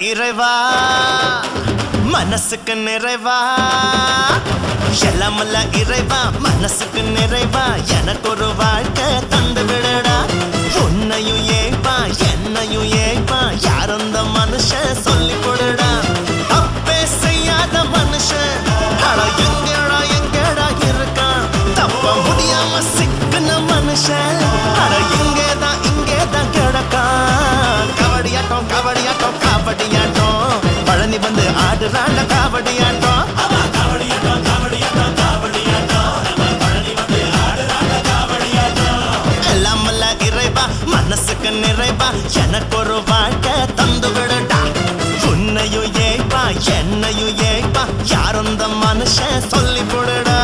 இறைவா மனசுக்கு நிறைவா எல்லாமல்ல இறைவா மனசுக்கு நிறைவா எனக்கு ஒரு வாழ்க்கை தந்து விடடா உன்னையும் ஏய்ப்பா என்னையும் ஏய்ப்பா யார் அந்த மனுஷன் சொல்லி கொடுடா தப்பே செய்யாத மனுஷன் எங்கடா எங்கடா இருக்கான் தப்ப முடியாம சிக்குன மனுஷன் இங்கேதான் கிடக்கான் கபடியாட்டம் கபடியாட்டம் கபடியாட்டம் பழனி வந்து ஆடுறாண்ட கபடியாட்டம் எல்லாமல்ல இறைவா மனசுக்கு நிறைவா எனக்கு ஒரு வாழ்க்கை தந்து விடடா உன்னையும் ஏய்ப்பா என்னையும் ஏய்ப்பா யார் அந்த மனுஷன் சொல்லி கொடுடா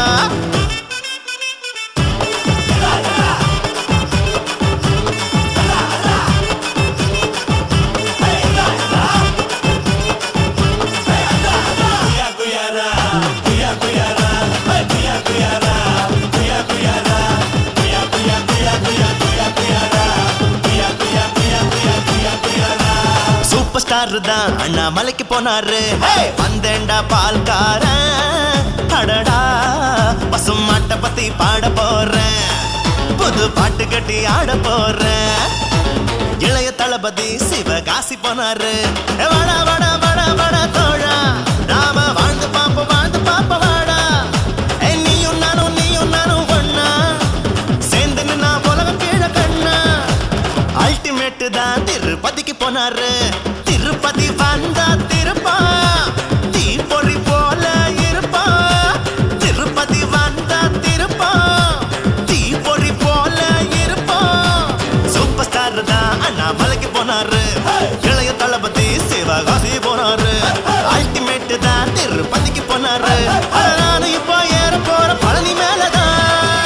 சூப்பர் ஸ்டார் தான் அண்ணாமலைக்கு போனாரு வந்தேண்டா பால்காரன் அடடா பசுமாட்டை பத்தி பாட போறேன் புது பாட்டு கட்டி ஆட போறேன் இளைய தளபதி சிவகாசி போனாரு வாடா வாடா வாடா வாடா தோழா நாம வாழ்ந்து பாப்ப வாடா நீயும் நானும் ஒண்ணா சேர்ந்து நின்னா உலகம் கீழே கண்ணா அல்டிமேட் தான் திருப்பதிக்கு போனாரு திருப்பதி வந்தா திருப்பா தீ பொறி போல இருப்பா திருப்பதி வந்தா திருப்பா தீ பொறி போல இருப்பா சூப்பர் ஸ்டார் தான் அண்ணாமலைக்கு போனாரு இளைய தளபதி சிவகாசி போனாரு அல்டிமேட் தான் திருப்பதிக்கு போனாரு நானும் இப்போ ஏற போற பழனி மேலதான்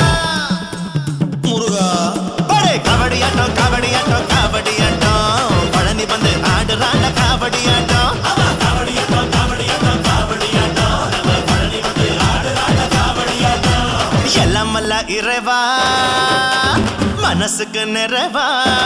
முருகா கபடியாட்டம் கபடியாட்டம் கபடியாட்டம் பழனி வந்து ஆடுறாண்ட கபடியாட்டம் எல்லாமல்ல இறைவா மனசுக்கு நிறைவா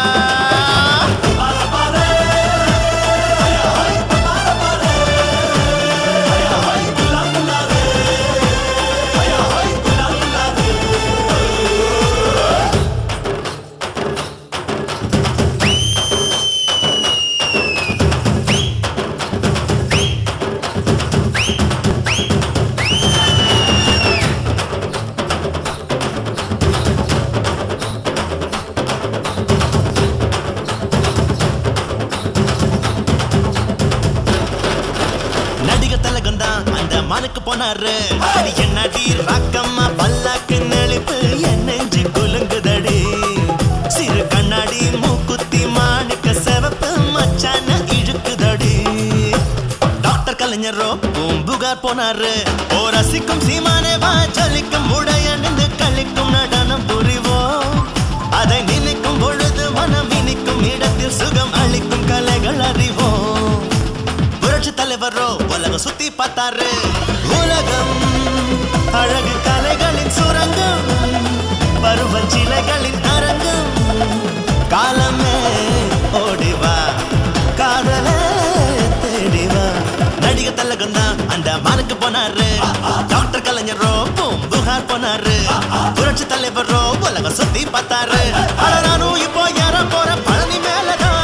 அந்த மனுக்கு போனாரு என்னடி ராக்கம்மா பல்லாக்கு நெளிப்பு என் நெஞ்சு குலுங்குதடி சிறு கண்ணாடி மூக்குத்தி மானுக்க செவப்பு மச்சான இழுக்குதடி டாக்டர் கலைஞரோ பூம்புகார் போனாரு ஓ ரசிக்கும் சீமானே வா ஜலிக்கும் உடைய நின்று கழிக்கும் நடனம் புரிவோம் அதை நினைக்கும் பொழுது மனம் இனிக்கும் இடத்தில் சுகம் அளிக்கும் கலைகள் அறிவோம் தலைவரோ உலகம் சுத்தி பார்த்தாரு உலகம் அழகு கலைகளின் சுரங்கம் பருவஞ்சிலைகளின் அரங்கம் காலமே ஓடிவா காதலே தேடிவா நடிகர் திலகம் தான் அந்த மானுக்கு போனாரு டாக்டர் கலைஞரோ பூம்புகார் போனாரு புரட்சி தலைவரோ உலகம் சுத்தி பார்த்தாரு நானும் இப்போ ஏற போற பழனி மேலதான்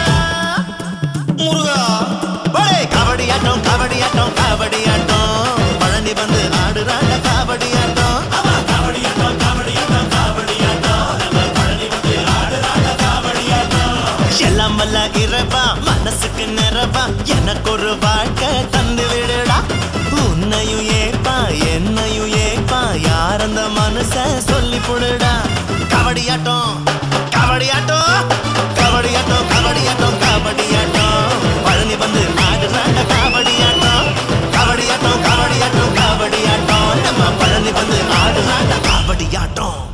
முருகா கபடியாட்டம் கபடியாட்டம் கபடியாட்டம் பழனி வந்து ஆடுறாண்ட கபடியாட்டம் எல்லாமல்ல இறைவா மனசுக்கு நிறைவா எனக்கு ஒரு வாழ்க்கை தந்து விடுடா உன்னையும் ஏய்ப்பா என்னையும் ஏய்ப்பா யார் அந்த மனுஷன் சொல்லி போடுடா கபடியாட்டம் கபடியாட்டம் கபடியாட்டம் கபடியாட்டம் கபடியாட்டம் பழனி வந்து ஆடுறாண்ட கபடியாட்டம் கபடியாட்டம் கபடியாட்டம் கபடியாட்டம் நம்ம பழனி வந்து ஆடுறாண்ட கபடியாட்டம்